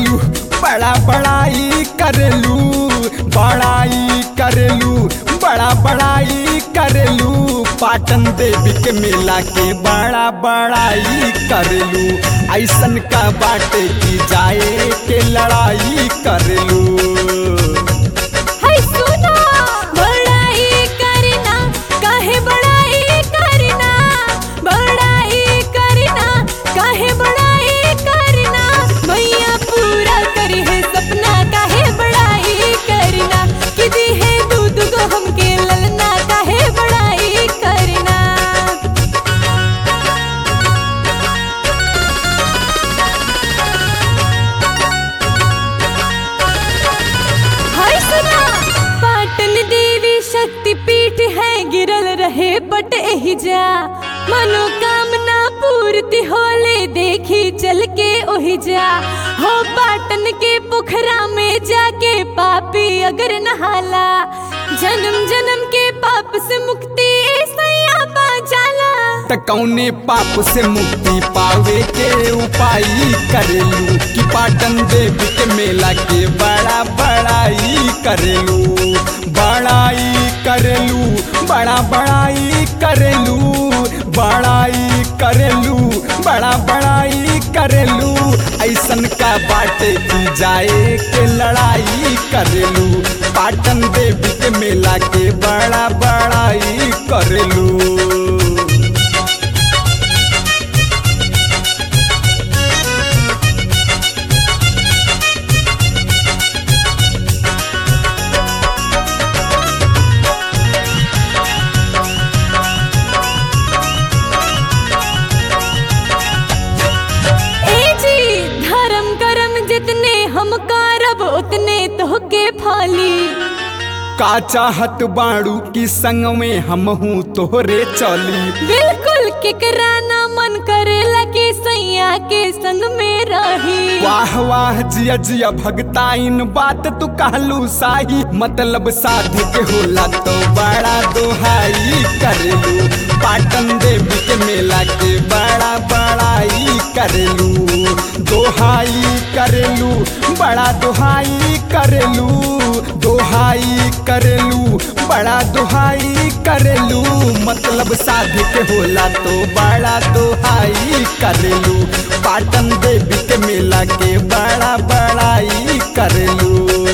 करेलू, बड़ा बड़ाई करेलू, बड़ाई करेलू, बड़ा बड़ाई करेलू। पाटन देवी के मेला के बड़ा बड़ाई करेलू। ऐसन का बाटे की जाए के लड़ाई करेलू। पीठ है गिरल रहे बट एही जा मनोकामना पूर्ति होले देखी चल के ओही जा। हो पाटन के पोखरा में जाके पापी अगर नहाला जन्म जन्म के पाप से मुक्ति ऐसा पा जाला। त कौने पाप से मुक्ति पावे के उपाय करेलू कि पाटन देवी के मेला के बड़ा बड़ाई करेलू। बड़ाई करेलू, बड़ा बड़ाई करेलू, बड़ाई करेलू, बड़ा बड़ाई करेलू। ऐसन का बाटे की जाए के लड़ाई करेलू। पाटन देवी के मेला के बड़ा बड़ाई करेलू। जितने हम करब उतने तोहके फाली। का चाहत बाड़ू की संग में हम हूँ तोहरे चली। बिल्कुल केकरा ना मन करेला कि सैया के संग में रही। वाह वाह जिया जिया भगता इन बात तू कहलू साही। मतलब साधे के होला तो बड़ा दोहाई करेलू। पाटन देवी के मेला के बड़ा बड़ाई करेलू। दोहाई करेलू, बड़ा दोहाई करेलू, दोहाई करेलू, बड़ा दोहाई करेलू। मतलब साधे के होला तो बड़ा दोहाई करेलू। पाटन देवी के मेला के बड़ा बड़ाई करेलू।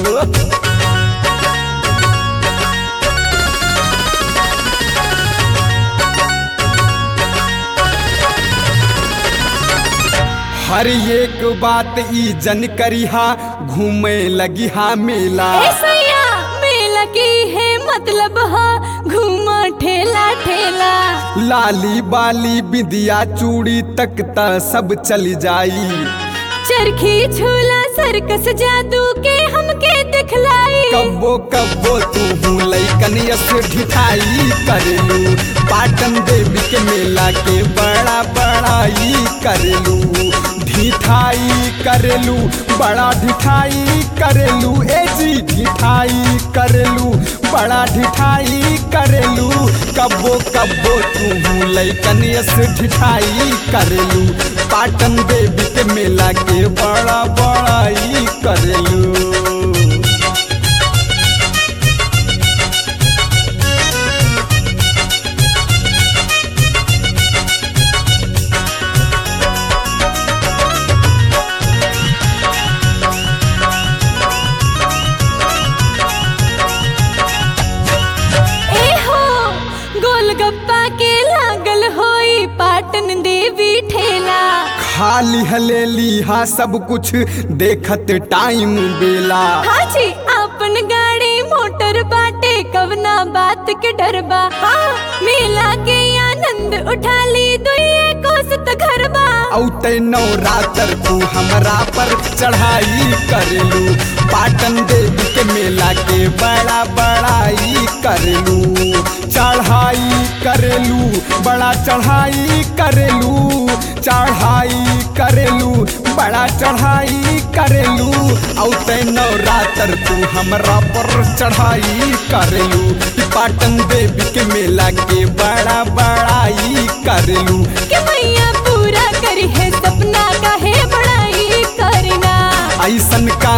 हर एक बात ई जन करिहा घूमे लगी हा मेला। मेला की है मतलब हा घूमा ठेला ठेला। लाली बाली बिंदिया चूड़ी तक ता सब चल जाई। चरखी झूला सर्कस जादू के हमके दिखलाई। कब्बो कब्बो तू लइकन से ढिठाई करेलू। पाटन देवी के मेला के बड़ा बड़ाई करेलू। ढिठाई करेलू, बड़ा ढिठाई करेलू। ए जी ढिठाई करेलू, बड़ा ढिठाई करेलू। कब्बो कब्बो तू लइकन से ढिठाई करेलू। पाटन देवी के मेला के बड़ा बड़ाई करेलू। गोलगप्पा के लागल होई पाटन देवी ठेला। खाली हलेली हा सब कुछ देखत टाइम बेला। हाँ जी अपन गाड़ी मोटर बाटे कवना बात के डरबा। हाँ मेला के आनंद उठा ली दुइये कोसत घरबा। औते नवरात्र तू हमरा पर चढ़ाई करेलू। पाटन देवी के मेला के बड़ा बड़ाई करेलू। चढ़ाई करेलू, बड़ा चढ़ाई करेलू। चढ़ाई करेलू, बड़ा चढ़ाई करेलू। औते नवरात्र तू हमरा पर चढ़ाई करेलू। पाटन देवी के मेला के बड़ा बड़ाई करेलू। कि मैया पूरा करी है सपना काहे बड़ाई करना। ऐसा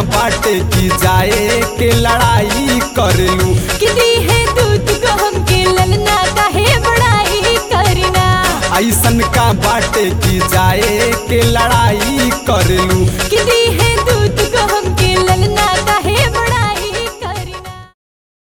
बाटे की जाए के लड़ाई करलू। कि दी है दूध को हमके ललना काहे बड़ाई करना। ऐसन का बाटे की जाए के लड़ाई करलू। कि दी है दूध को हमके ललना